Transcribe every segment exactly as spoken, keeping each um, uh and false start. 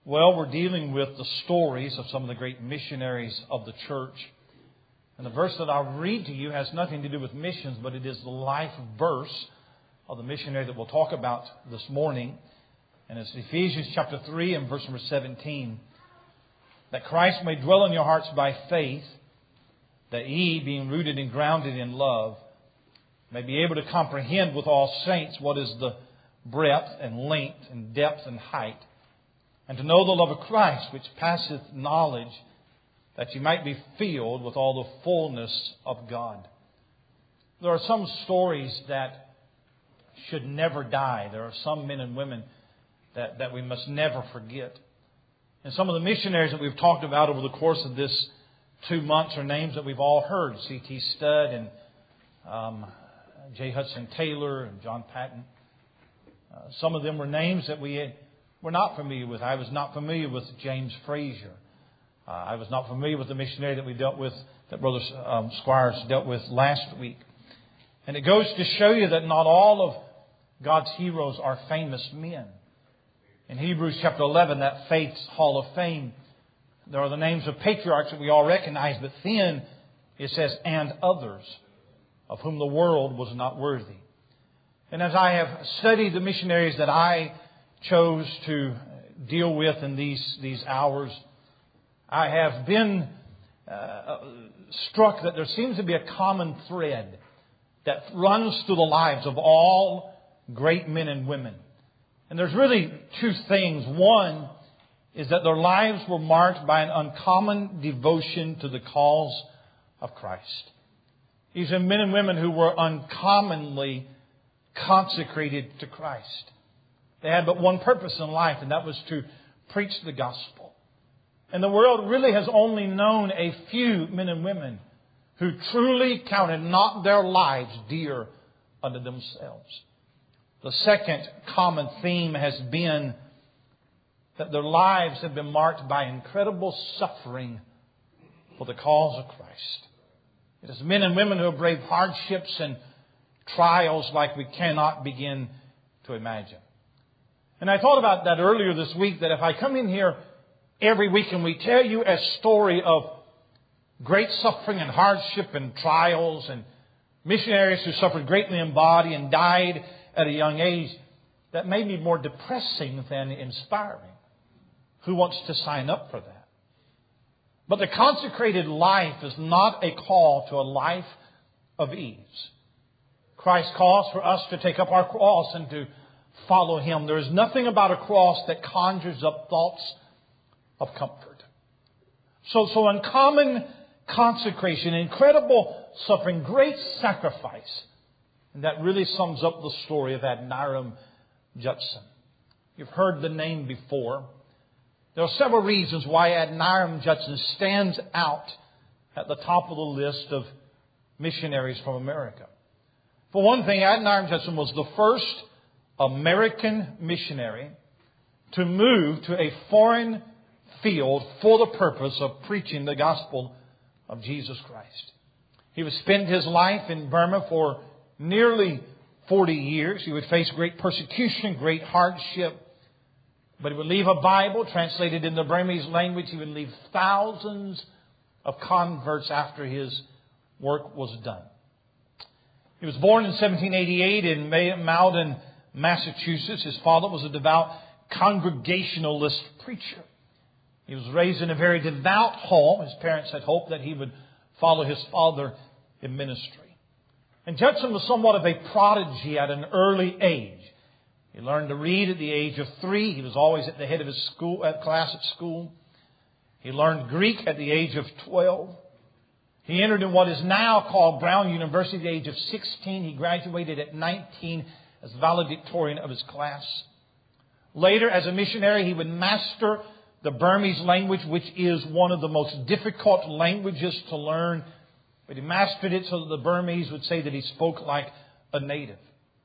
Well, we're dealing with the stories of some of the great missionaries of the church. And the verse that I'll read to you has nothing to do with missions, but it is the life verse of the missionary that we'll talk about this morning. And it's Ephesians chapter three and verse number seventeen. That Christ may dwell in your hearts by faith, that ye, being rooted and grounded in love, may be able to comprehend with all saints what is the breadth and length and depth and height, and to know the love of Christ, which passeth knowledge, that you might be filled with all the fullness of God. There are some stories that should never die. There are some men and women that, that we must never forget. And some of the missionaries that we've talked about over the course of this two months are names that we've all heard. C T Studd and um, J. Hudson Taylor and John Patton. Uh, some of them were names that we had, were not familiar with. I was not familiar with James Frazier. Uh, I was not familiar with the missionary that we dealt with, that Brother um, Squires dealt with last week. And it goes to show you that not all of God's heroes are famous men. In Hebrews chapter eleven, that faith's hall of fame, there are the names of patriarchs that we all recognize, but then it says, and others, of whom the world was not worthy. And as I have studied the missionaries that I chose to deal with in these, these hours, I have been uh, struck that there seems to be a common thread that runs through the lives of all great men and women. And there's really two things. One is that their lives were marked by an uncommon devotion to the cause of Christ. These are men and women who were uncommonly consecrated to Christ. They had but one purpose in life, and that was to preach the gospel. And the world really has only known a few men and women who truly counted not their lives dear unto themselves. The second common theme has been that their lives have been marked by incredible suffering for the cause of Christ. It is men and women who have braved hardships and trials like we cannot begin to imagine. And I thought about that earlier this week, that if I come in here every week and we tell you a story of great suffering and hardship and trials and missionaries who suffered greatly in body and died at a young age, that may be more depressing than inspiring. Who wants to sign up for that? But the consecrated life is not a call to a life of ease. Christ calls for us to take up our cross and to follow Him. There is nothing about a cross that conjures up thoughts of comfort. So, so uncommon consecration, incredible suffering, great sacrifice. And that really sums up the story of Adoniram Judson. You've heard the name before. There are several reasons why Adoniram Judson stands out at the top of the list of missionaries from America. For one thing, Adoniram Judson was the first American missionary to move to a foreign field for the purpose of preaching the gospel of Jesus Christ. He would spend his life in Burma for nearly forty years. He would face great persecution, great hardship. But he would leave a Bible translated in the Burmese language. He would leave thousands of converts after his work was done. He was born in seventeen eighty-eight in Malden, Massachusetts. His father was a devout Congregationalist preacher. He was raised in a very devout home. His parents had hoped that he would follow his father in ministry. And Judson was somewhat of a prodigy at an early age. He learned to read at the age of three. He was always at the head of his school, uh, class at school. He learned Greek at the age of twelve. He entered in what is now called Brown University at the age of sixteen. He graduated at nineteen as valedictorian of his class. Later, as a missionary, he would master the Burmese language, which is one of the most difficult languages to learn. But he mastered it so that the Burmese would say that he spoke like a native.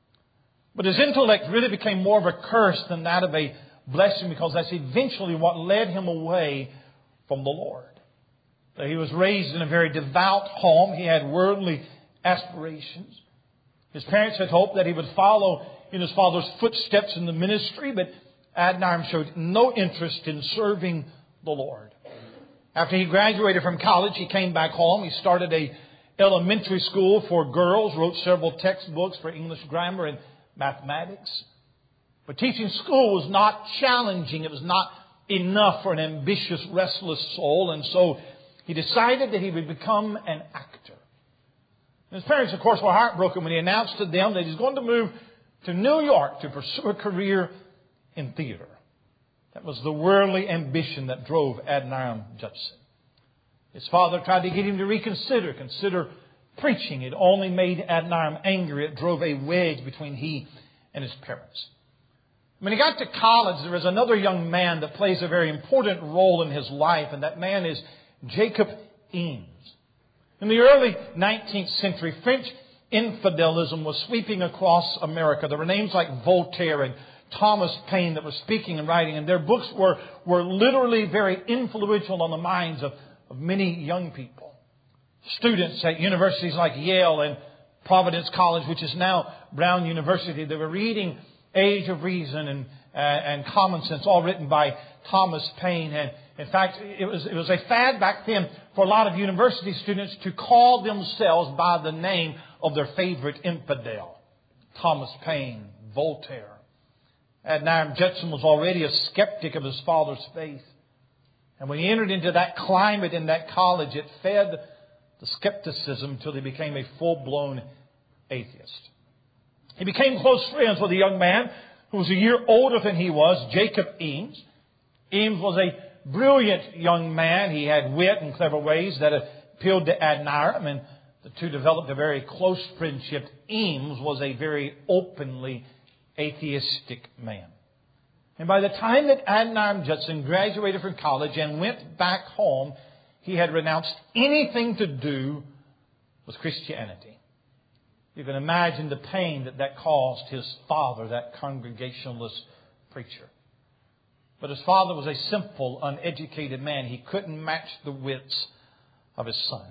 But his intellect really became more of a curse than that of a blessing, because that's eventually what led him away from the Lord. He was raised in a very devout home. He had worldly aspirations. His parents had hoped that he would follow in his father's footsteps in the ministry, but Adoniram showed no interest in serving the Lord. After he graduated from college, he came back home. He started a elementary school for girls, wrote several textbooks for English grammar and mathematics. But teaching school was not challenging. It was not enough for an ambitious, restless soul. And so he decided that he would become an actor. And his parents, of course, were heartbroken when he announced to them that he's going to move to New York to pursue a career in theater. That was the worldly ambition that drove Adoniram Judson. His father tried to get him to reconsider, consider preaching. It only made Adoniram angry. It drove a wedge between he and his parents. When he got to college, there was another young man that plays a very important role in his life, and that man is Jacob Eames. In the early nineteenth century, French infidelism was sweeping across America. There were names like Voltaire and Thomas Paine that were speaking and writing, and their books were, were literally very influential on the minds of, of many young people. Students at universities like Yale and Providence College, which is now Brown University, they were reading Age of Reason and, uh, and Common Sense, all written by Thomas Paine. And in fact, it was, it was a fad back then for a lot of university students to call themselves by the name of their favorite infidel. Thomas Paine, Voltaire. Adoniram Judson was already a skeptic of his father's faith. And when he entered into that climate in that college, it fed the skepticism until he became a full-blown atheist. He became close friends with a young man who was a year older than he was, Jacob Eames. Eames was a brilliant young man. He had wit and clever ways that appealed to Adoniram, and the two developed a very close friendship. Eames was a very openly atheistic man. And by the time that Adoniram Judson graduated from college and went back home, he had renounced anything to do with Christianity. You can imagine the pain that that caused his father, that Congregationalist preacher. But his father was a simple, uneducated man. He couldn't match the wits of his son.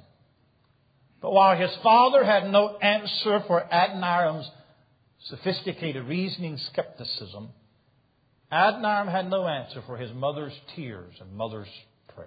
But while his father had no answer for Adoniram's sophisticated reasoning skepticism, Adoniram had no answer for his mother's tears and mother's prayers.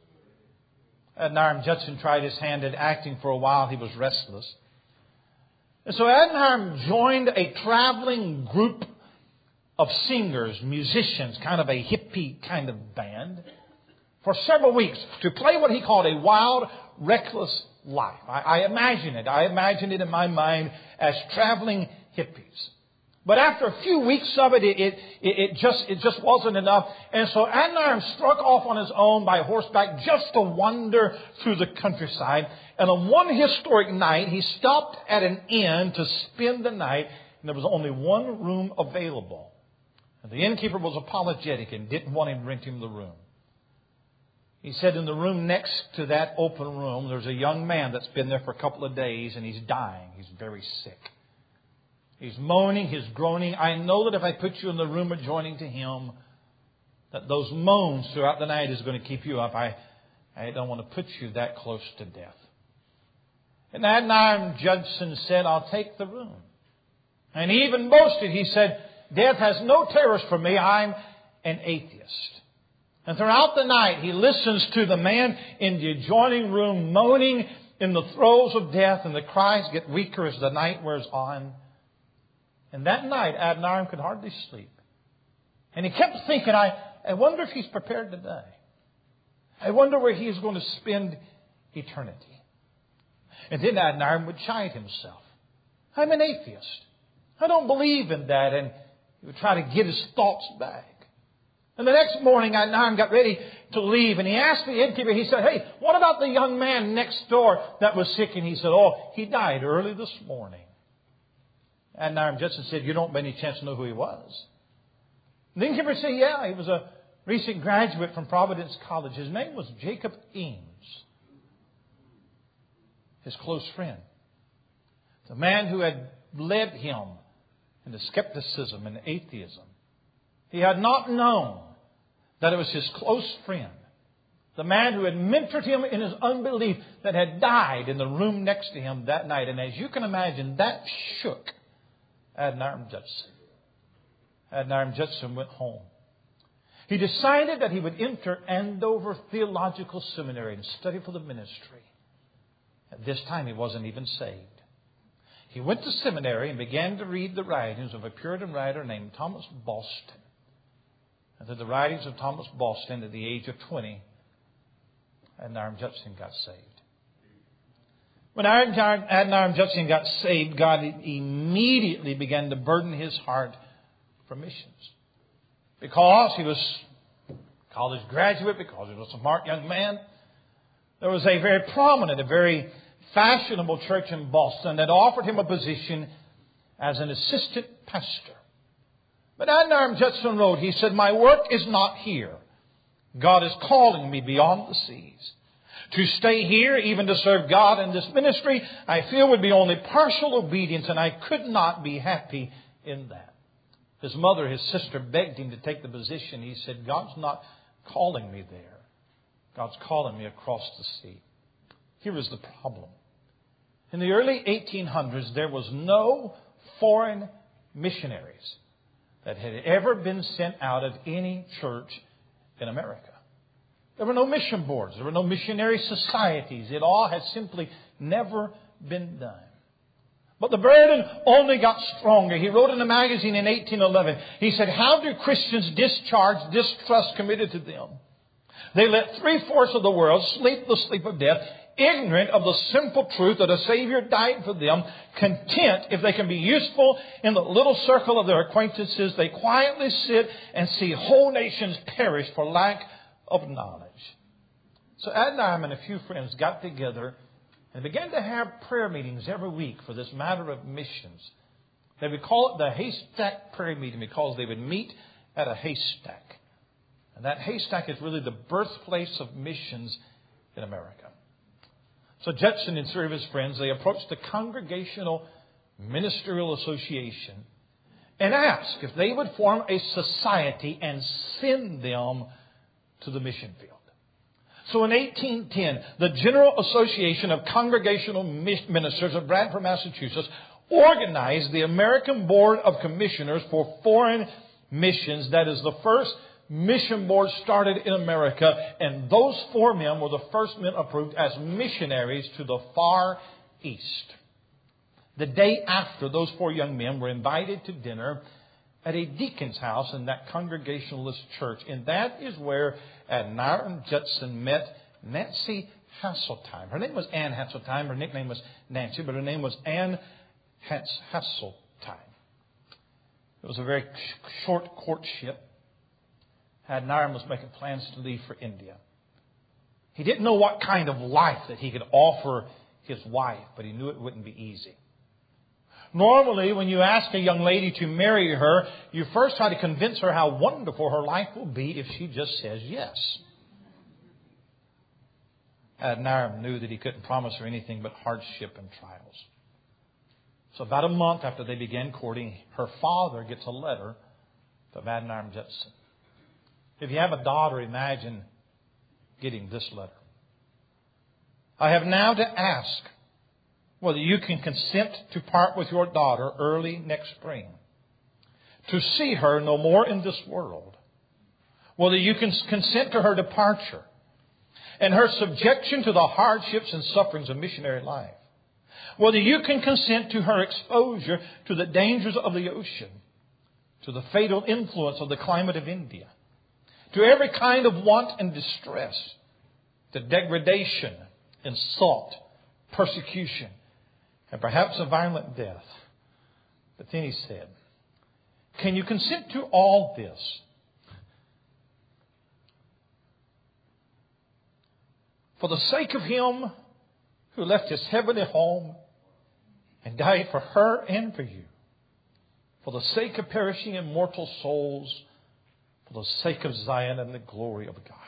Adoniram Judson tried his hand at acting for a while. He was restless. And so Adoniram joined a traveling group of singers, musicians, kind of a hippie kind of band, for several weeks to play what he called a wild, reckless life. I, I imagine it. I imagine it in my mind as traveling hippies. But after a few weeks of it, it, it, it, just, it just wasn't enough. And so Adoniram struck off on his own by horseback just to wander through the countryside. And on one historic night, he stopped at an inn to spend the night, and there was only one room available. And the innkeeper was apologetic and didn't want him to rent him the room. He said in the room next to that open room, there's a young man that's been there for a couple of days, and he's dying. He's very sick. He's moaning, he's groaning. I know that if I put you in the room adjoining to him, that those moans throughout the night is going to keep you up. I, I don't want to put you that close to death. And Adoniram Judson said, I'll take the room. And he even boasted, he said, death has no terrors for me. I'm an atheist. And throughout the night, he listens to the man in the adjoining room moaning in the throes of death, and the cries get weaker as the night wears on. And that night, Adoniram could hardly sleep. And he kept thinking, I, I wonder if he's prepared to die. I wonder where he is going to spend eternity. And then Adoniram would chide himself. I'm an atheist. I don't believe in that. And he would try to get his thoughts back. And the next morning, Adoniram got ready to leave. And he asked the innkeeper, he said, hey, what about the young man next door that was sick? And he said, oh, he died early this morning. Adoniram Judson said, you don't by any chance know who he was? And the innkeeper said, yeah, he was a recent graduate from Providence College. His name was Jacob Eames. His close friend. The man who had led him into skepticism and atheism. He had not known that it was his close friend, the man who had mentored him in his unbelief, that had died in the room next to him that night. And as you can imagine, that shook Adoniram Judson. Adoniram Judson went home. he decided that he would enter Andover Theological Seminary and study for the ministry. At this time, he wasn't even saved. He went to seminary and began to read the writings of a Puritan writer named Thomas Boston. And through the writings of Thomas Boston, at the age of twenty, Adoniram Judson got saved. When Adoniram Judson got saved, God immediately began to burden his heart for missions. Because he was a college graduate, because he was a smart young man, there was a very prominent, a very fashionable church in Boston that offered him a position as an assistant pastor. But Adoniram Judson wrote, he said, "My work is not here. God is calling me beyond the seas. To stay here, even to serve God in this ministry, I feel would be only partial obedience, and I could not be happy in that." His mother, his sister, begged him to take the position. He said, "God's not calling me there. God's calling me across the sea." Here is the problem. In the early eighteen hundreds, there was no foreign missionaries that had ever been sent out of any church in America. There were no mission boards. There were no missionary societies. It all had simply never been done. But the burden only got stronger. He wrote in a magazine in eighteen eleven, he said, "How do Christians discharge distrust committed to them? They let three-fourths of the world sleep the sleep of death, ignorant of the simple truth that a Savior died for them, content if they can be useful in the little circle of their acquaintances. They quietly sit and see whole nations perish for lack of knowledge." So Adoniram and a few friends got together and began to have prayer meetings every week for this matter of missions. They would call it the haystack prayer meeting because they would meet at a haystack. And that haystack is really the birthplace of missions in America. So Judson and three of his friends, they approached the Congregational Ministerial Association and asked if they would form a society and send them to the mission field. So in eighteen ten, the General Association of Congregational Ministers of Bradford, Massachusetts, organized the American Board of Commissioners for Foreign Missions. That is the first mission board started in America, and those four men were the first men approved as missionaries to the Far East. The day after, those four young men were invited to dinner at a deacon's house in that Congregationalist church, and that is where Adoniram Judson met Nancy Hasseltine. Her name was Ann Hasseltine. Her nickname was Nancy, but her name was Ann Hasseltine. It was a very short courtship. Adoniram was making plans to leave for India. He didn't know what kind of life that he could offer his wife, but he knew it wouldn't be easy. Normally, when you ask a young lady to marry her, you first try to convince her how wonderful her life will be if she just says yes. Adoniram knew that he couldn't promise her anything but hardship and trials. So about a month after they began courting, her father gets a letter from Adoniram Judson. If you have a daughter, imagine getting this letter. "I have now to ask whether you can consent to part with your daughter early next spring, to see her no more in this world, whether you can consent to her departure and her subjection to the hardships and sufferings of missionary life, whether you can consent to her exposure to the dangers of the ocean, to the fatal influence of the climate of India, to every kind of want and distress, to degradation, insult, persecution, and perhaps a violent death." But then he said, "Can you consent to all this for the sake of Him who left His heavenly home and died for her and for you, for the sake of perishing immortal souls, for the sake of Zion and the glory of God?"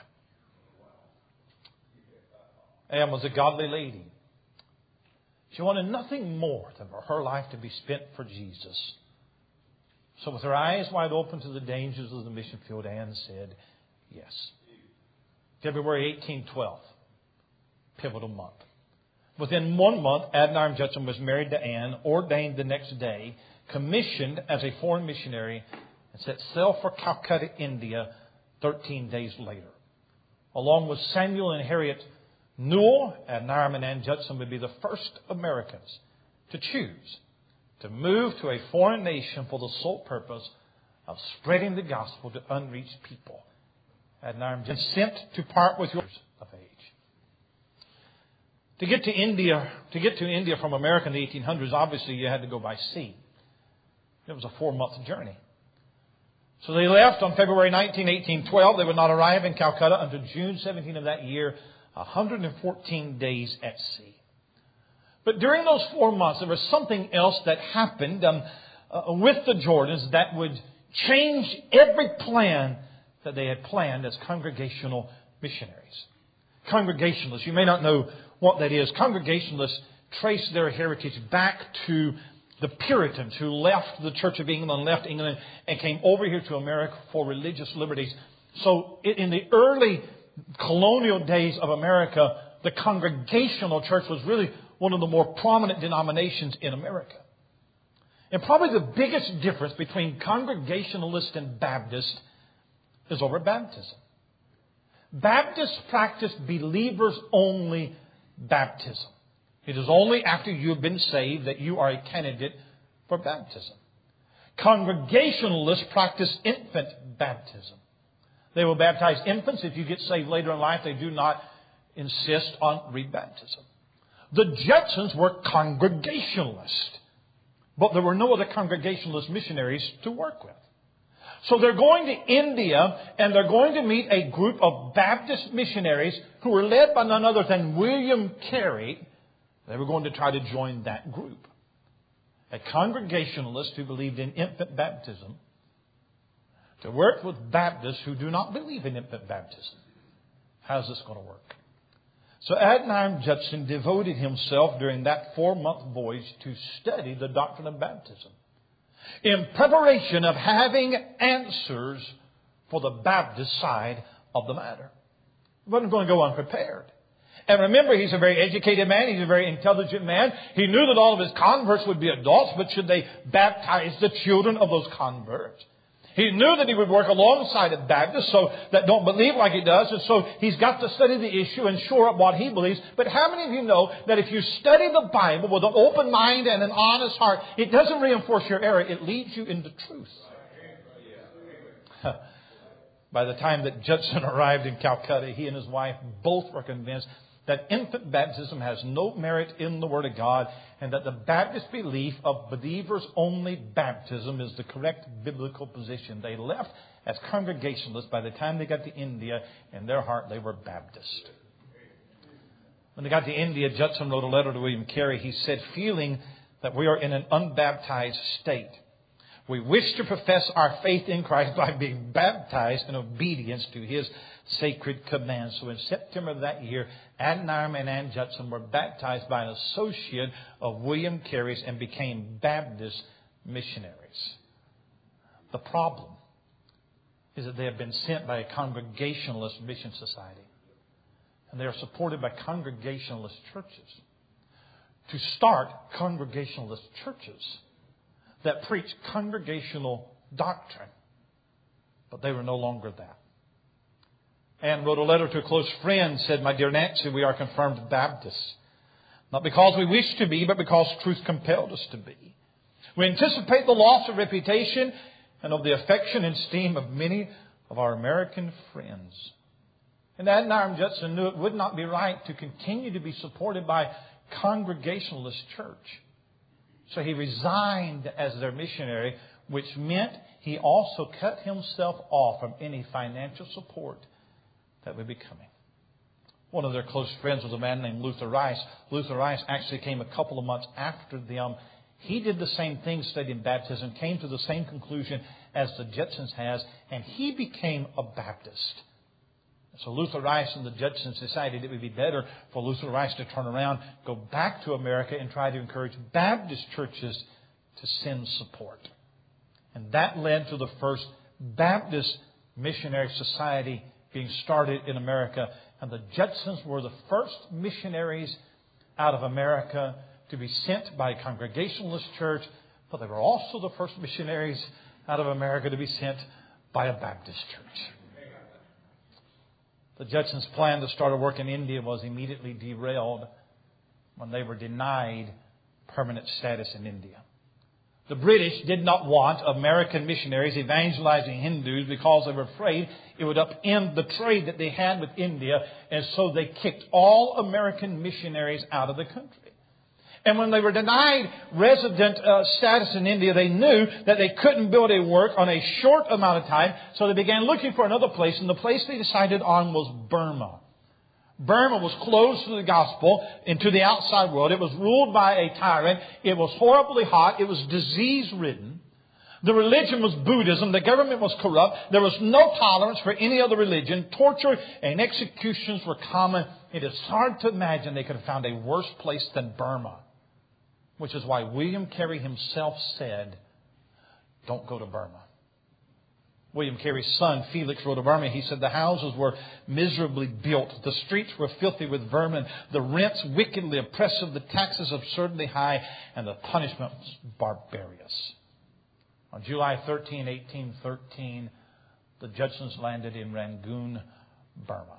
Anne was a godly lady. She wanted nothing more than for her life to be spent for Jesus. So with her eyes wide open to the dangers of the mission field, Anne said yes. February eighteen twelve, pivotal month. Within one month, Adoniram Judson was married to Anne, ordained the next day, commissioned as a foreign missionary, and set sail for Calcutta, India, thirteen days later. Along with Samuel and Harriet Newell, Adoniram and Ann Judson would be the first Americans to choose to move to a foreign nation for the sole purpose of spreading the gospel to unreached people. Adoniram Judson sent to part with years of age. To get to India, to get to India from America in the eighteen hundreds, obviously you had to go by sea. It was a four-month journey. So they left on February nineteenth, eighteen twelve. They would not arrive in Calcutta until June seventeenth of that year, one hundred fourteen days at sea. But during those four months, there was something else that happened um, uh, with the Jordans that would change every plan that they had planned as congregational missionaries. Congregationalists, you may not know what that is. Congregationalists trace their heritage back to the Puritans who left the Church of England, left England, and came over here to America for religious liberties. So in the early colonial days of America, the Congregational Church was really one of the more prominent denominations in America. And probably the biggest difference between Congregationalist and Baptist is over baptism. Baptists practice believers-only baptism. It is only after you have been saved that you are a candidate for baptism. Congregationalists practice infant baptism. They will baptize infants. If you get saved later in life, they do not insist on rebaptism. The Judsons were Congregationalists, but there were no other Congregationalist missionaries to work with. So they're going to India, and they're going to meet a group of Baptist missionaries who were led by none other than William Carey. They were going to try to join that group. A Congregationalist who believed in infant baptism to work with Baptists who do not believe in infant baptism. How's this going to work? So Adoniram Judson devoted himself during that four-month voyage to study the doctrine of baptism, in preparation of having answers for the Baptist side of the matter. He wasn't going to go unprepared. And remember, he's a very educated man. He's a very intelligent man. He knew that all of his converts would be adults, but should they baptize the children of those converts? He knew that he would work alongside of Baptists so that don't believe like he does. And so he's got to study the issue and shore up what he believes. But how many of you know that if you study the Bible with an open mind and an honest heart, it doesn't reinforce your error. It leads you into truth. By the time that Judson arrived in Calcutta, he and his wife both were convinced that infant baptism has no merit in the Word of God, and that the Baptist belief of believers-only baptism is the correct biblical position. They left as Congregationalists. By the time they got to India, in their heart they were Baptist. When they got to India, Judson wrote a letter to William Carey. He said, feeling that we are in an unbaptized state, we wish to profess our faith in Christ by being baptized in obedience to His sacred commands. So in September of that year, Adoniram and Ann Judson were baptized by an associate of William Carey's and became Baptist missionaries. The problem is that they have been sent by a Congregationalist mission society. And they are supported by Congregationalist churches to start Congregationalist churches that preach congregational doctrine. But they were no longer that. Anne wrote a letter to a close friend, said, my dear Nancy, we are confirmed Baptists. Not because we wish to be, but because truth compelled us to be. We anticipate the loss of reputation and of the affection and esteem of many of our American friends. And Adoniram Judson knew it would not be right to continue to be supported by Congregationalist church. So he resigned as their missionary, which meant he also cut himself off from any financial support that would be coming. One of their close friends was a man named Luther Rice. Luther Rice actually came a couple of months after them. He did the same thing, studying baptism, came to the same conclusion as the Judsons has, and he became a Baptist. So Luther Rice and the Judsons decided it would be better for Luther Rice to turn around, go back to America, and try to encourage Baptist churches to send support. And that led to the first Baptist Missionary Society being started in America. And the Judsons were the first missionaries out of America to be sent by a Congregationalist church, but they were also the first missionaries out of America to be sent by a Baptist church. The Judsons' plan to start a work in India was immediately derailed when they were denied permanent status in India. The British did not want American missionaries evangelizing Hindus because they were afraid it would upend the trade that they had with India, and so they kicked all American missionaries out of the country. And when they were denied resident uh, status in India, they knew that they couldn't build a work on a short amount of time, so they began looking for another place, and the place they decided on was Burma. Burma was closed to the gospel and to the outside world. It was ruled by a tyrant. It was horribly hot. It was disease-ridden. The religion was Buddhism. The government was corrupt. There was no tolerance for any other religion. Torture and executions were common. It is hard to imagine they could have found a worse place than Burma, which is why William Carey himself said, "Don't go to Burma." William Carey's son, Felix, wrote of Burma. He said, "The houses were miserably built. The streets were filthy with vermin. The rents wickedly oppressive. The taxes absurdly high. And the punishment was barbarous." On July thirteenth, eighteen thirteen, the Judsons landed in Rangoon, Burma.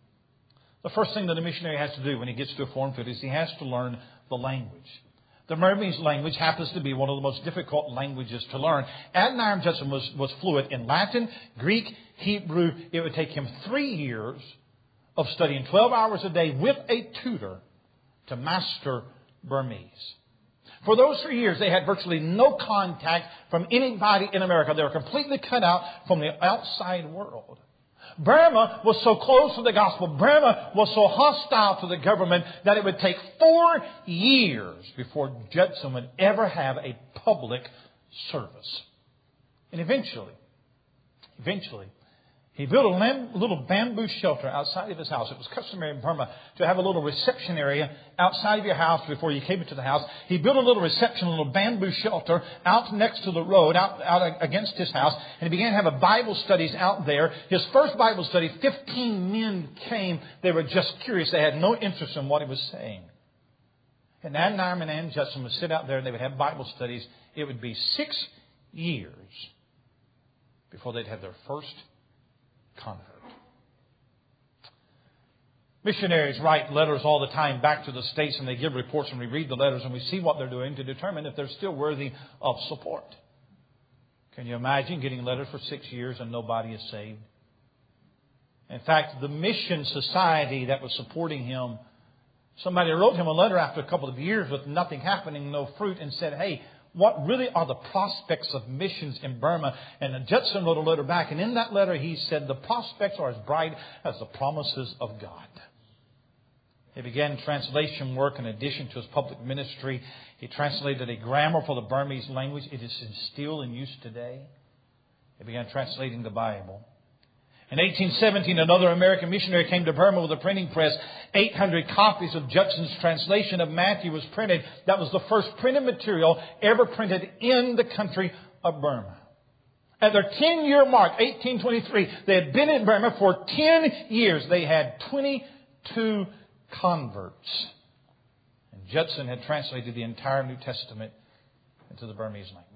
The first thing that a missionary has to do when he gets to a foreign field is he has to learn the language. The Burmese language happens to be one of the most difficult languages to learn. Adoniram Judson was, was fluent in Latin, Greek, Hebrew. It would take him three years of studying twelve hours a day with a tutor to master Burmese. For those three years, they had virtually no contact from anybody in America. They were completely cut out from the outside world. Burma was so close to the gospel, Burma was so hostile to the government that it would take four years before Judson would ever have a public service. And eventually, eventually, he built a lam- little bamboo shelter outside of his house. It was customary in Burma to have a little reception area outside of your house before you came into the house. He built a little reception, a little bamboo shelter out next to the road, out, out against his house. And he began to have a Bible studies out there. His first Bible study, fifteen men came. They were just curious. They had no interest in what he was saying. And Adoniram and Ann Judson would sit out there and they would have Bible studies. It would be six years before they'd have their first convert. Missionaries write letters all the time back to the States, and they give reports, and we read the letters and we see what they're doing to determine if they're still worthy of support. Can you imagine getting letters for six years and nobody is saved? In fact, the mission society that was supporting him, somebody wrote him a letter after a couple of years with nothing happening, no fruit, and said, "Hey, what really are the prospects of missions in Burma?" And Judson wrote a letter back. And in that letter he said, "The prospects are as bright as the promises of God." He began translation work in addition to his public ministry. He translated a grammar for the Burmese language. It is still in use today. He began translating the Bible. In eighteen seventeen, another American missionary came to Burma with a printing press. eight hundred copies of Judson's translation of Matthew was printed. That was the first printed material ever printed in the country of Burma. At their ten-year mark, eighteen twenty-three, they had been in Burma for ten years. They had twenty-two converts. And Judson had translated the entire New Testament into the Burmese language.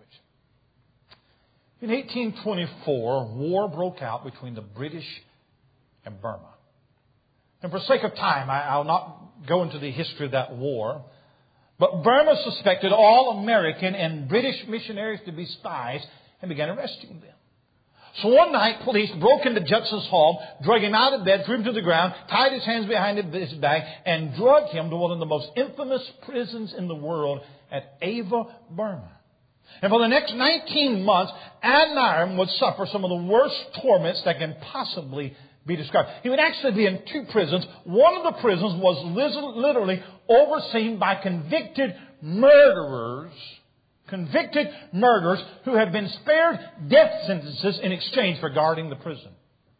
In eighteen twenty-four, war broke out between the British and Burma. And for sake of time, I, I'll not go into the history of that war. But Burma suspected all American and British missionaries to be spies and began arresting them. So one night, police broke into Judson's home, drug him out of bed, threw him to the ground, tied his hands behind his back, and drug him to one of the most infamous prisons in the world at Ava, Burma. And for the next nineteen months, Adoniram would suffer some of the worst torments that can possibly be described. He would actually be in two prisons. One of the prisons was literally overseen by convicted murderers, convicted murderers who had been spared death sentences in exchange for guarding the prison.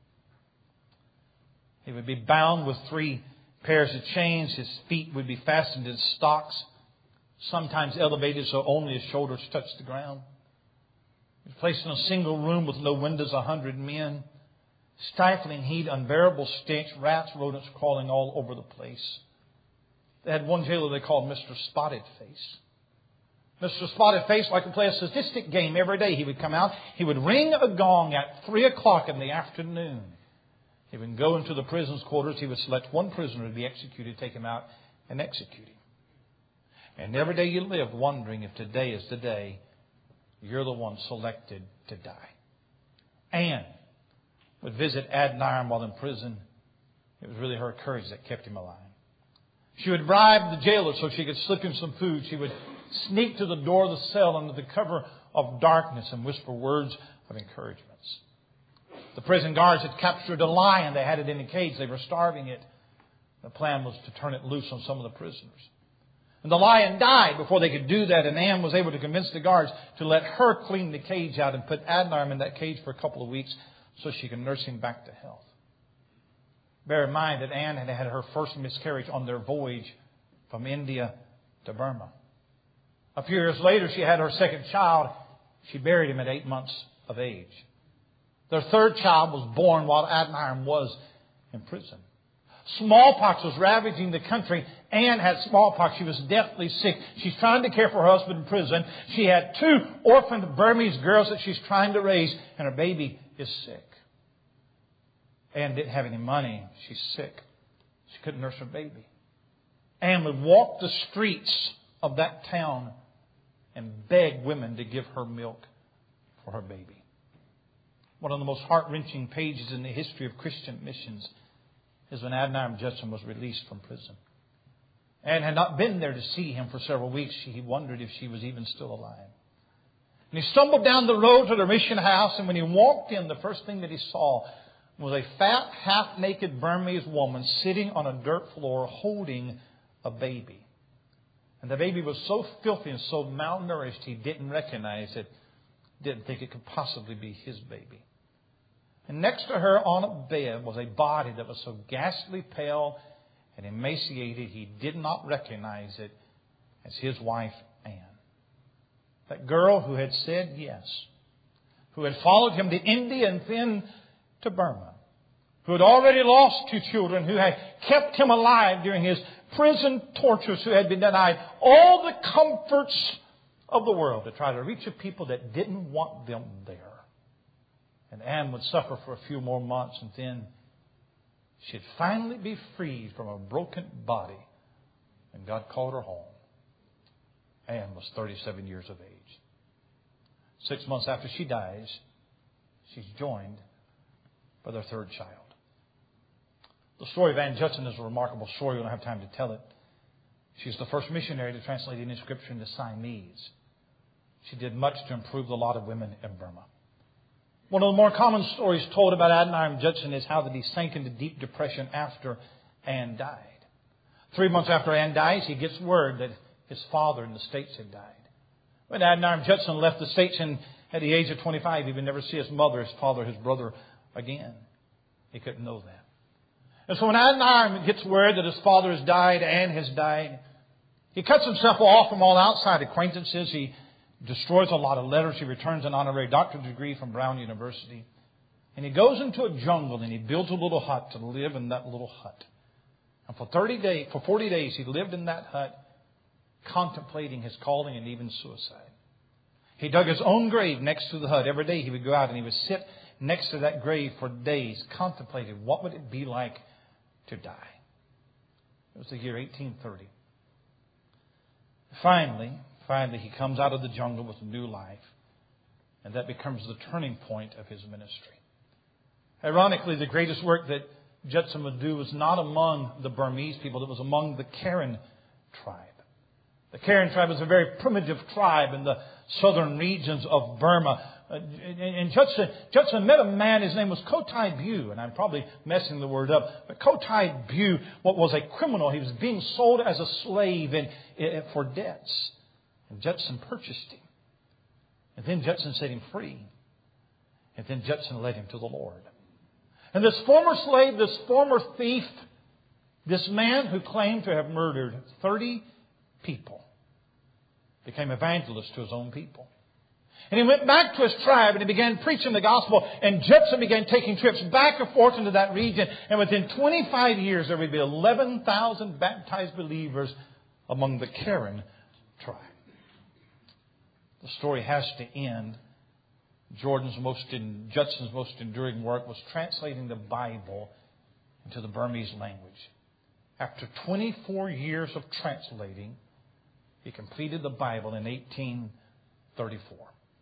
He would be bound with three pairs of chains. His feet would be fastened in stocks, sometimes elevated so only his shoulders touched the ground. He was placed in a single room with no windows, a hundred men. Stifling heat, unbearable stench, rats, rodents crawling all over the place. They had one jailer they called Mister Spotted Face. Mister Spotted Face liked to play a statistic game every day. He would come out, he would ring a gong at three o'clock in the afternoon. He would go into the prison's quarters. He would select one prisoner to be executed, take him out, and execute him. And every day you live wondering if today is the day you're the one selected to die. Anne would visit Adoniram while in prison. It was really her courage that kept him alive. She would bribe the jailer so she could slip him some food. She would sneak to the door of the cell under the cover of darkness and whisper words of encouragements. The prison guards had captured a lion. They had it in a cage. They were starving it. The plan was to turn it loose on some of the prisoners. And the lion died before they could do that. And Anne was able to convince the guards to let her clean the cage out and put Adoniram in that cage for a couple of weeks so she could nurse him back to health. Bear in mind that Anne had had her first miscarriage on their voyage from India to Burma. A few years later, she had her second child. She buried him at eight months of age. Their third child was born while Adoniram was in prison. Smallpox was ravaging the country. Anne had smallpox. She was deathly sick. She's trying to care for her husband in prison. She had two orphaned Burmese girls that she's trying to raise, and her baby is sick. Anne didn't have any money. She's sick. She couldn't nurse her baby. Anne would walk the streets of that town and beg women to give her milk for her baby. One of the most heart-wrenching pages in the history of Christian missions is when Adoniram Judson was released from prison. Anne had not been there to see him for several weeks. He wondered if she was even still alive. And he stumbled down the road to the mission house, and when he walked in, the first thing that he saw was a fat, half-naked Burmese woman sitting on a dirt floor holding a baby. And the baby was so filthy and so malnourished, he didn't recognize it, didn't think it could possibly be his baby. And next to her on a bed was a body that was so ghastly pale and emaciated, he did not recognize it as his wife, Anne. That girl who had said yes, who had followed him to India and then to Burma, who had already lost two children, who had kept him alive during his prison tortures, who had been denied all the comforts of the world to try to reach a people that didn't want them there. And Anne would suffer for a few more months, and then she'd finally be freed from a broken body. And God called her home. Anne was thirty-seven years of age. Six months after she dies, she's joined by their third child. The story of Anne Judson is a remarkable story. We don't have time to tell it. She's the first missionary to translate any scripture into Siamese. She did much to improve the lot of women in Burma. One of the more common stories told about Adoniram Judson is how that he sank into deep depression after Anne died. Three months after Anne dies, he gets word that his father in the States had died. When Adoniram Judson left the States and at the age of twenty-five, he would never see his mother, his father, his brother again. He couldn't know that. And so when Adoniram gets word that his father has died, Anne has died, he cuts himself off from all outside acquaintances. He destroys a lot of letters. He returns an honorary doctorate degree from Brown University. And he goes into a jungle and he builds a little hut to live in that little hut. And for thirty days, for forty days, he lived in that hut, contemplating his calling and even suicide. He dug his own grave next to the hut. Every day he would go out and he would sit next to that grave for days, contemplating what would it be like to die. It was the year eighteen thirty. Finally, finally, he comes out of the jungle with a new life. And that becomes the turning point of his ministry. Ironically, the greatest work that Judson would do was not among the Burmese people. It was among the Karen tribe. The Karen tribe was a very primitive tribe in the southern regions of Burma. Uh, and Judson, Judson met a man, his name was Kotai Bu, and I'm probably messing the word up, but Kotai Bu was a criminal. He was being sold as a slave in, in, for debts. And Judson purchased him. And then Judson set him free. And then Judson led him to the Lord. And this former slave, this former thief, this man who claimed to have murdered thirty people, became evangelist to his own people. And he went back to his tribe and he began preaching the gospel. And Judson began taking trips back and forth into that region. And within twenty-five years, there would be eleven thousand baptized believers among the Karen tribe. The story has to end. Jordan's most in, Judson's most enduring work was translating the Bible into the Burmese language. After twenty-four years of translating, he completed the Bible in eighteen thirty-four.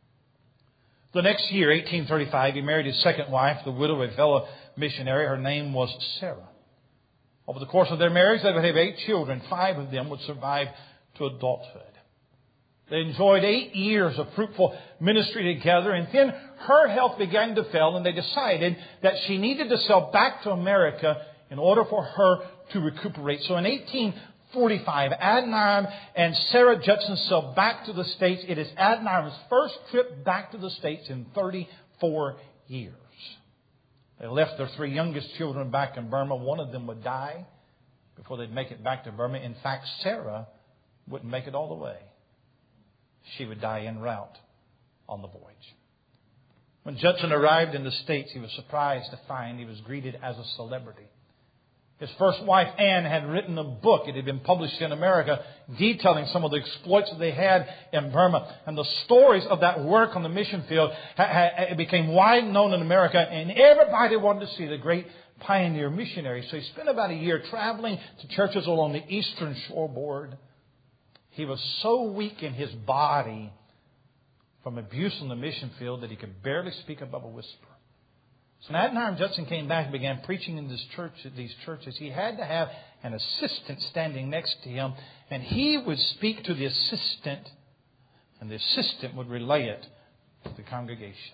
The next year, eighteen thirty-five, he married his second wife, the widow of a fellow missionary. Her name was Sarah. Over the course of their marriage, they would have eight children. Five of them would survive to adulthood. They enjoyed eight years of fruitful ministry together, and then her health began to fail, and they decided that she needed to sail back to America in order for her to recuperate. So in eighteen forty-five, Adoniram and Sarah Judson sailed back to the States. It is Adoniram's first trip back to the States in thirty-four years. They left their three youngest children back in Burma. One of them would die before they'd make it back to Burma. In fact, Sarah wouldn't make it all the way. She would die en route on the voyage. When Judson arrived in the States, he was surprised to find he was greeted as a celebrity. His first wife, Anne, had written a book. It had been published in America detailing some of the exploits that they had in Burma. And the stories of that work on the mission field it became wide known in America. And everybody wanted to see the great pioneer missionary. So he spent about a year traveling to churches along the eastern shoreboard. He was so weak in his body from abuse on the mission field that he could barely speak above a whisper. So when Adoniram Judson came back and began preaching in this church, these churches, he had to have an assistant standing next to him. And he would speak to the assistant, and the assistant would relay it to the congregation.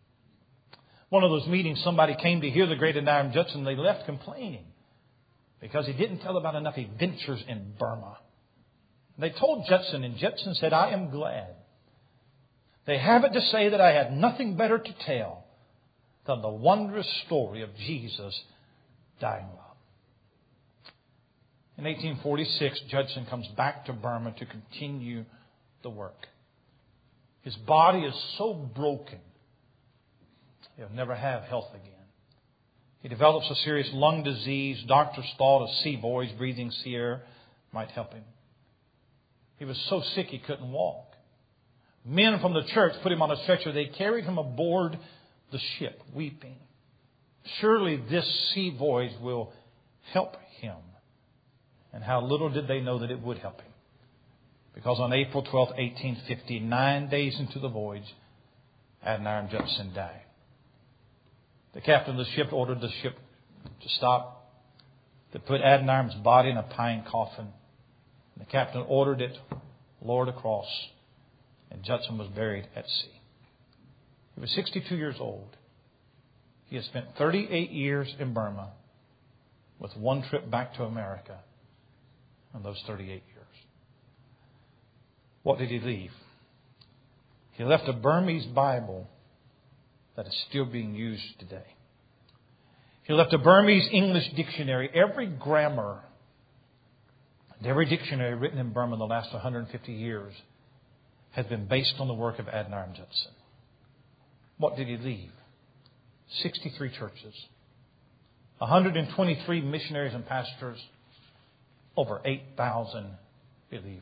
One of those meetings, somebody came to hear the great Adoniram Judson. They left complaining because he didn't tell about enough adventures in Burma. They told Judson, and Judson said, "I am glad. They have it to say that I had nothing better to tell than the wondrous story of Jesus dying love." In eighteen forty-six, Judson comes back to Burma to continue the work. His body is so broken, he'll never have health again. He develops a serious lung disease. Doctors thought a sea voyage, breathing sea air, might help him. He was so sick he couldn't walk. Men from the church put him on a stretcher. They carried him aboard the ship, weeping. Surely this sea voyage will help him. And how little did they know that it would help him. Because on April twelfth, eighteen fifty, nine days into the voyage, Adoniram Judson died. The captain of the ship ordered the ship to stop, to put Adoniram's body in a pine coffin. The captain ordered it lowered across, and Judson was buried at sea. He was sixty-two years old. He had spent thirty-eight years in Burma with one trip back to America in those thirty-eight years. What did he leave? He left a Burmese Bible that is still being used today. He left a Burmese English dictionary. Every grammar and every dictionary written in Burma in the last one hundred fifty years has been based on the work of Adoniram Judson. What did he leave? sixty-three churches, one hundred twenty-three missionaries and pastors, over eight thousand believers.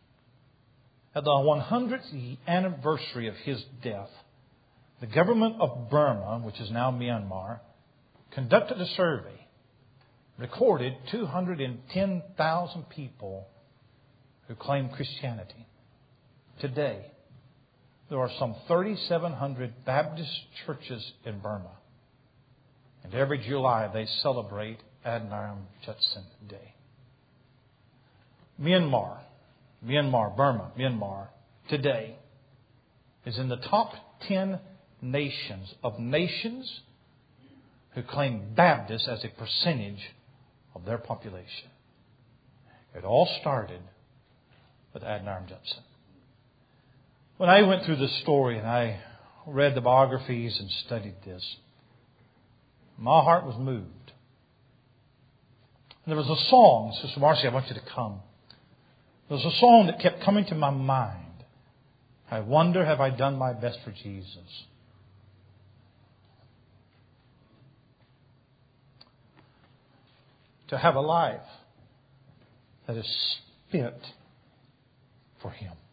At the one hundredth anniversary of his death, the government of Burma, which is now Myanmar, conducted a survey, recorded two hundred ten thousand people who claimed Christianity. Today, there are some three thousand seven hundred Baptist churches in Burma. And every July they celebrate Adoniram Judson Day. Myanmar, Myanmar, Burma, Myanmar, today is in the top ten nations of nations who claim Baptists as a percentage of their population. It all started with Adoniram Judson. When I went through this story and I read the biographies and studied this, my heart was moved. And there was a song, Sister Marcy, I want you to come. There was a song that kept coming to my mind. I wonder, have I done my best for Jesus? To have a life that is spent for Him.